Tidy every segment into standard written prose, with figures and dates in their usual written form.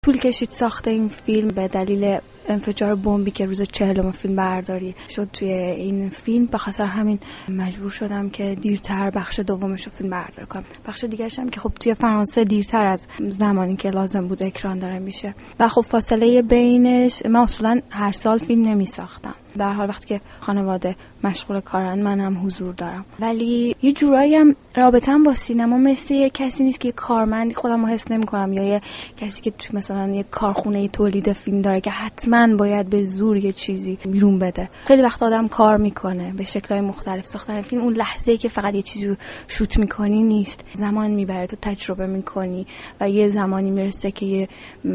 طول کشید ساخت این فیلم به دلیل انفجار بمبی که روز 40 فیلم برداری شد توی این فیلم. به خاطر همین مجبور شدم که دیرتر بخش دومش رو فیلم برداری کنم. بخش دیگرش هم که خب توی فرانسه دیرتر از زمانی که لازم بود اکران داره میشه و خب فاصله بینش، من اصولا هر سال فیلم نمی ساختم. به هر حال وقتی که خانواده مشغول کارن من هم حضور دارم، ولی یه جورایی هم رابطه‌ام با سینما مثل یه کسی نیست که کارمند خودم رو حس نمی‌کنم، یا یه کسی که تو مثلا یه کارخونه تولید فیلم داره که حتما باید به زور یه چیزی بیرون بده. خیلی وقت آدم کار میکنه به شکل‌های مختلف. ساختن فیلم اون لحظه‌ای که فقط یه چیزی رو شوت می‌کنی نیست، زمان میبره، تو تجربه می‌کنی و یه زمانی میرسه که یه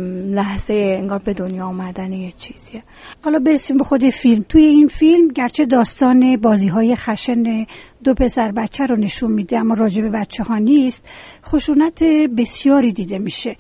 لحظه انگار به دنیا آمدن یه چیزیه. حالا برسیم به خود فیلم. توی این فیلم گرچه داستان بازی‌های خشن دو پسر بچه رو نشون میده اما راجع به بچه‌ها نیست، خشونت بسیاری دیده میشه.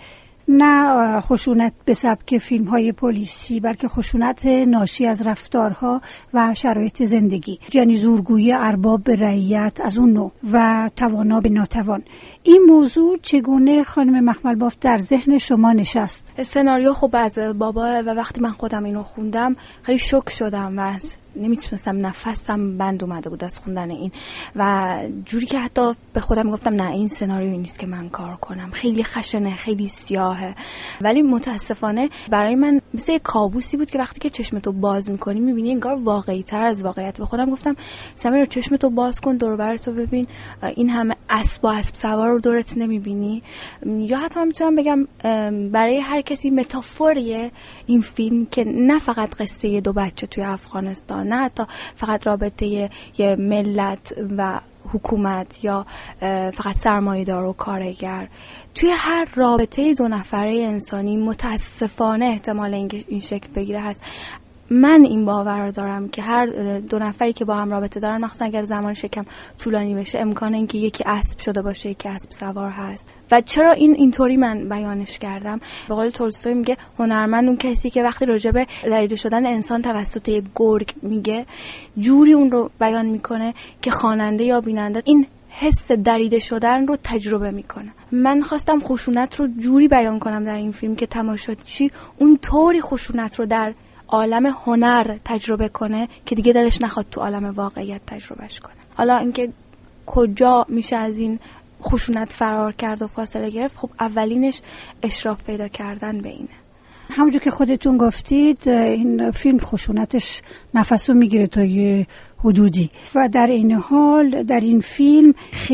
نه خشونت به سبک فیلم‌های پلیسی، بلکه خشونت ناشی از رفتارها و شرایط زندگی، یعنی زورگویی ارباب به رعیت از اون نوع و توانا به ناتوان. این موضوع چگونه خانم مخملباف در ذهن شما نشست؟ سناریو خب از بابا و وقتی من خودم اینو خوندم خیلی شوک شدم و نمیتونستم، نفسم بند اومده بود از خوندن این و جوری که حتی به خودم گفتم نه این سناریویی نیست که من کار کنم، خیلی خشنه، خیلی سیاهه. ولی متاسفانه برای من مثل یک کابوسی بود که وقتی که چشمتو باز میکنی میبینی انگار واقعی تر از واقعیت. به خودم گفتم سمیر چشمتو باز کن، دور و برتو ببین، این همه اسب و اسب سوار رو دورت نمیبینی. یا حتی من میتونم بگم برای هر کسی متافوریه این فیلم که نه فقط قصه دو بچه توی افغانستان، نه حتی فقط رابطه یه ملت و حکومت یا فقط سرمایه‌دار و کارگر. توی هر رابطه دو نفره انسانی متاسفانه احتمال اینکه این شکل بگیره هست. من این باور دارم که هر دو نفری که با هم رابطه دارن، مخصوصا اگر زمانش یکم طولانی بشه، امکان اینکه یکی اسب شده باشه، یکی اسب سوار هست. و چرا اینطوری من بیانش کردم؟ به قول تولستوی میگه هنرمند اون کسی که وقتی راجع به دریده شدن انسان توسط یک گرگ میگه، جوری اون رو بیان میکنه که خواننده یا بیننده این حس دریده شدن رو تجربه میکنه. من خواستم خشونت رو جوری بیان کنم در این فیلم که تماشاچی اون طوری خشونت رو در عالم هنر تجربه کنه که دیگه دلش نخواد تو عالم واقعیت تجربهش کنه. حالا اینکه کجا میشه از این خشونت فرار کرد و فاصله گرفت، خب اولینش اشراف پیدا کردن به اینه. همونجور که خودتون گفتید این فیلم خشونتش نفسو میگیره تا یه حدودی و در این حال در این فیلم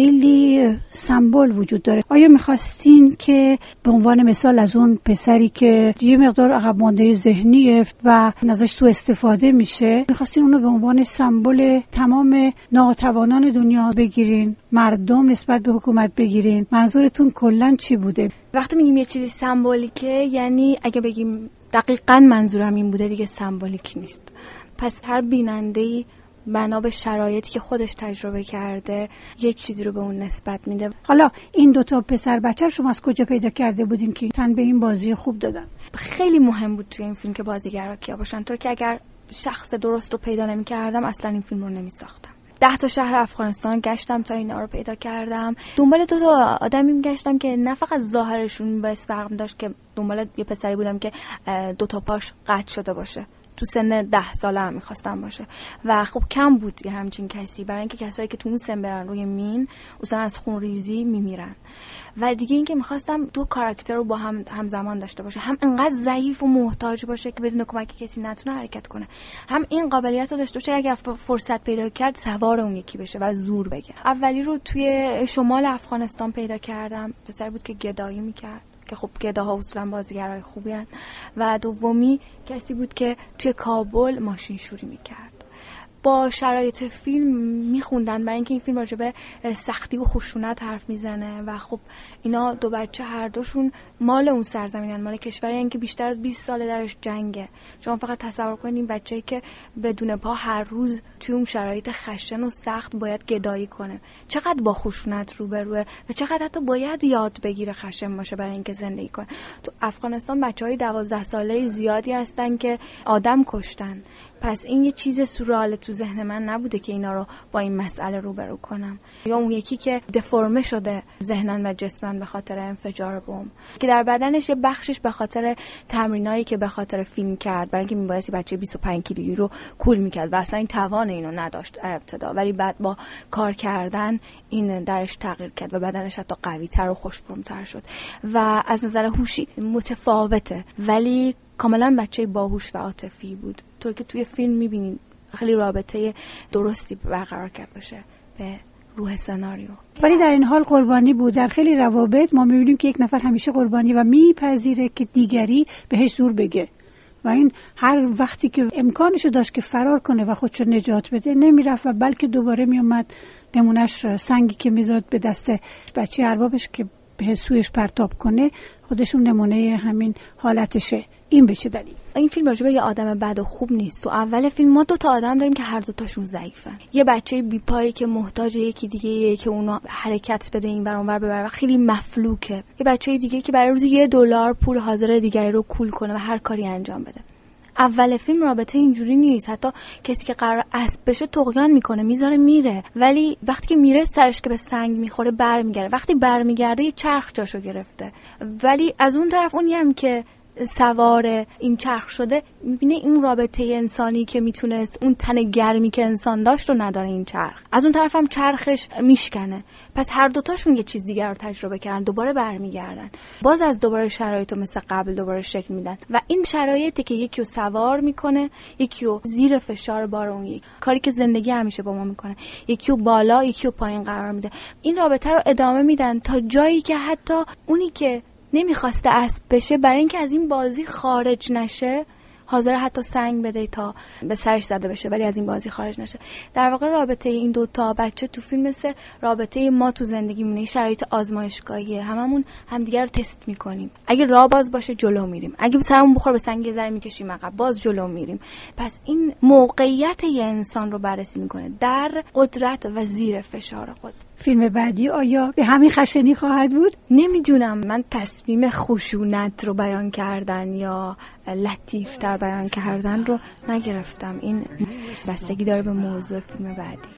خیلی سمبل وجود داره. آیا میخواستین که به عنوان مثال از اون پسری که یه مقدار عقب مانده ذهنیه و ازش سوء استفاده میشه، میخواستین اونو به عنوان سمبل تمام ناتوانان دنیا بگیرین، مردم نسبت به حکومت بگیرین؟ منظورتون کلاً چی بوده؟ وقتی میگیم یه چیزی سمبولیکه، یعنی اگه بگیم دقیقاً منظورم این بوده، دیگه سمبولیک نیست. پس هر بیننده‌ای بنا به شرایطی که خودش تجربه کرده یک چیزی رو به اون نسبت میده. حالا این دوتا پسر بچه شما از کجا پیدا کرده بودین که تن به این بازی خوب دادن؟ خیلی مهم بود توی این فیلم که بازیگرا کیا باشن، طور که اگر شخص درست رو پیدا نمی‌کردم اصلا این فیلم رو نمی‌ساختم. 10 تا شهر افغانستان گشتم تا اینا رو پیدا کردم. دنبال 2 تا آدمی میگشتم که نه فقط ظاهرشون باعث فرق داشت، که دنبال یه پسری بودم که 2 تا پاش قطع شده باشه، تو سن 10 ساله هم میخواستم باشه و خب کم بود یه همچین کسی، برای اینکه کسایی که تو اون سن برن روی مین اصلا از خونریزی میمیرن. و دیگه اینکه میخواستم 2 کاراکتر رو با هم همزمان داشته باشه، هم انقدر ضعیف و محتاج باشه که بدون کمک کسی نتونه حرکت کنه، هم این قابلیت رو داشته باشه اگر فرصت پیدا کرد سوار اون یکی بشه و زور بگه. اولی رو توی شمال افغانستان پیدا کردم، پسری بود که گدایی میکرد که خب گداها اصولا بازیگرای خوبی هن. و دومی کسی بود که توی کابل ماشین شوری میکرد. با شرایط فیلم میخوندن برای اینکه این فیلم راجع به سختی و خشونت حرف میزنه و خب اینا 2 بچه هر دوشون مال اون سرزمینن، مال کشوری هن که بیشتر از 20 ساله درش جنگه. شما فقط تصور کنید این بچه‌ای که بدون پا هر روز توی اون شرایط خشن و سخت باید گدایی کنه، چقدر با خشونت روبروه و چقدر حتی باید یاد بگیره خشن باشه برای اینکه زندگی کنه. تو افغانستان بچه‌های 12 ساله زیادی هستن که آدم کشتن. پس این یه چیز سورئاله تو تو ذهن من نبوده که اینا رو با این مسئله روبرو کنم. یا اون یکی که دفرمه شده ذهنن و جسمن به خاطر انفجار بمب، که در بدنش یه بخشش به خاطر تمرینایی که به خاطر فیلم کرد، برای اینکه میبایستی بچه 25 کیلویی رو کول میکرد و اصلا این توان اینو نداشت در ابتدا، ولی بعد با کار کردن این درش تغییر کرد و بدنش حتی قوی‌تر و خوش‌فرم‌تر شد و از نظر هوشی متفاوته، ولی کاملا بچه باهوش و عاطفی بود. طور که توی فیلم میبینید خیلی رابطه درستی برقرار کرد باشه به روح سناریو. ولی در این حال قربانی بود. در خیلی روابط ما میبینیم که یک نفر همیشه قربانی و میپذیره که دیگری بهش زور بگه و این هر وقتی که امکانشو داشت که فرار کنه و خودشو نجات بده نمیرفت و بلکه دوباره میومد نمونهش سنگی که میذاد به دست بچه اربابش که به سویش پرتاب کنه، خودشون نمونه همین حالتشه. این بشه دلیل. این فیلم راجع به یه آدم بد و خوب نیست. تو اول فیلم ما 2 تا آدم داریم که هر 2 تاشون ضعیفن. یه بچه بی پایی که محتاج یکی دیگه که اونا حرکت بده این ور اون ور ببره و خیلی مفلوکه. یه بچه دیگه که برای روزی $1 پول حاضر دیگری رو کول کنه و هر کاری انجام بده. اول فیلم رابطه اینجوری نیست. حتی کسی که قرار اسب بشه طغیان میکنه، میذاره میره، ولی وقتی که میره سرش که به سنگ میخوره برمیگرده. وقتی برمیگرده یه چرخ جاشو گرفته. ولی از اون طرف اونی هم که سوار این چرخ شده میبینه این رابطه انسانی که میتونست اون تن گرمی که انسان داشت رو نداره این چرخ. از اون طرف هم چرخش میشکنه. پس هر دوتاشون یه چیز دیگر رو تجربه کردن، دوباره برمیگردن، باز از دوباره شرایطو مثل قبل دوباره شکل میدن و این شرایطی که یکی رو سوار میکنه، یکی رو زیر فشار بار اون یک کاری که زندگی همیشه با ما میکنه، یکی رو بالا یکی رو پایین قرار میده. این رابطه رو ادامه میدن تا جایی که حتی اونی که نمیخواسته اسب بشه برای اینکه از این بازی خارج نشه حاضر حتی سنگ بده تا به سرش زده بشه ولی از این بازی خارج نشه. در واقع رابطه این 2 تا بچه تو فیلم مثل رابطه ما تو زندگیمونه، شرایط آزمایشگاهیه، هممون همدیگه رو تست میکنیم. اگه راه باز باشه جلو میریم، اگه سرمون بخوره به سنگ یه ذره میکشیم عقب، باز جلو میریم. پس این موقعیت یه انسان رو بررسی میکنه در قدرت و زیر فشار خود. فیلم بعدی آیا به همین خشنی خواهد بود؟ نمیدونم. من تصمیم خشونت رو بیان کردن یا لطیف تر بیان کردن رو نگرفتم. این بستگی داره به موضوع فیلم بعدی.